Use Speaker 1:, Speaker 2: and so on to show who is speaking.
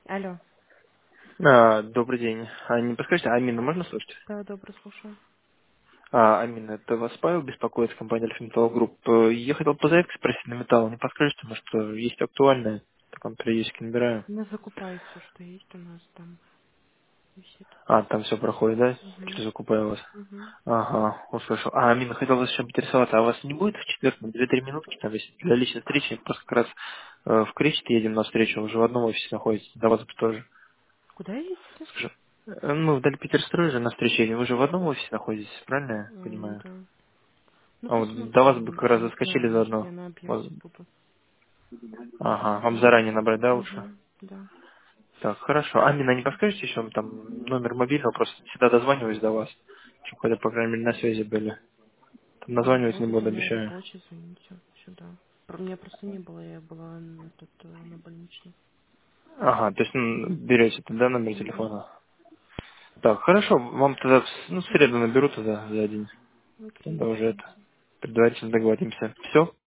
Speaker 1: Алло.
Speaker 2: Добрый день. Не подскажите, Амина, можно слышать?
Speaker 1: Да, добро, слушаю.
Speaker 2: Амина, это вас Павел беспокоит с компании Альфа Металл Групп. Я хотел по заявке спросить на металл. Не подскажете, может, есть актуальное? Так он периодически набираю.
Speaker 1: У нас закупает все, что есть у нас там висит.
Speaker 2: Там все проходит, да?
Speaker 1: Угу.
Speaker 2: Через закупаю вас.
Speaker 1: Угу.
Speaker 2: Ага, услышал. Амина, хотел вас еще поинтересоваться, а у вас не будет в четверг на 2-3 минутки, там, если для личной встречи, просто как раз в Кречет едем на встречу, уже в одном офисе находитесь, до вас бы тоже.
Speaker 1: Куда едете?
Speaker 2: Скажи, мы вдали Питерстрой же на встрече едем, вы же в одном офисе находитесь, правильно я понимаю?
Speaker 1: Да. Ну,
Speaker 2: Вот до вас бы
Speaker 1: посмотрим.
Speaker 2: как раз заскочили
Speaker 1: Я
Speaker 2: заодно.
Speaker 1: на объезде
Speaker 2: Вот.
Speaker 1: буду.
Speaker 2: Ага, вам заранее набрать, да, лучше?
Speaker 1: Угу. Да.
Speaker 2: Так, хорошо. Амина, не подскажете еще там номер мобильного? Просто всегда дозваниваюсь до вас, чтобы хотя, по крайней мере, на связи были. Там названивать не
Speaker 1: Хорошо,
Speaker 2: буду,
Speaker 1: это мой
Speaker 2: обещаю.
Speaker 1: рабочий, звоните сюда. Меня просто не было, я была на больничном.
Speaker 2: Ага, то есть берете тогда номер
Speaker 1: Угу.
Speaker 2: телефона. Так, хорошо, вам тогда в среду наберу тогда за день.
Speaker 1: Окей,
Speaker 2: Тогда уже это
Speaker 1: давайте.
Speaker 2: предварительно договоримся. Все?